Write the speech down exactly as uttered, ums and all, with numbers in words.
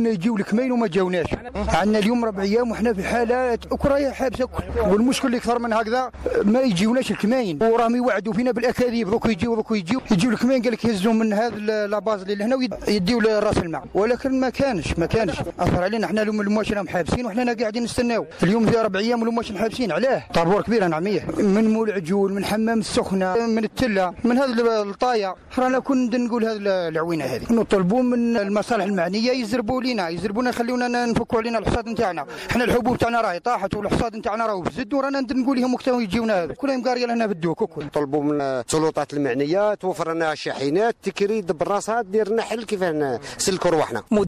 خلونا يجيو الكمين وما جاوناش. عندنا اليوم ربع ايام وحنا في حالات كرايه حابسه، والمشكل اللي اكثر من هكذا ما يجيوناش الكمين، وراهم يوعدوا فينا بالاكاذيب دوك يجيو دوك يجيو يجيو الكمين قال لك يهزوا من هذا لاباز اللي هنا ويديو لراس الماء، ولكن ما كانش ما كانش اثر علينا. حنا اليوم المواش راهم حابسين وحنا قاعدين نستناو. اليوم في ربع ايام والمواش حابسين. علاه؟ طابور كبير نعميه من مول عجول، من حمام السخنه، من التله، من هذا الطايه. رانا كنا نقول هذه العوينه هذه نطلبوا من المصالح المعنيه يزربوا لنا يزربونا يخلونا نفكوا علينا الحصاد نتاعنا. حنا الحبوب تاعنا راهي طاحت والحصاد نتاعنا راهو بزد، ورانا نقول لهم وقتها يجيونا كلهم قاريه لنا بالدوك وكل. نطلبوا من السلطات المعنيه توفر لنا شاحنات تكري دبر راسها دير لنا حل كيف نسلكوا رواحنا.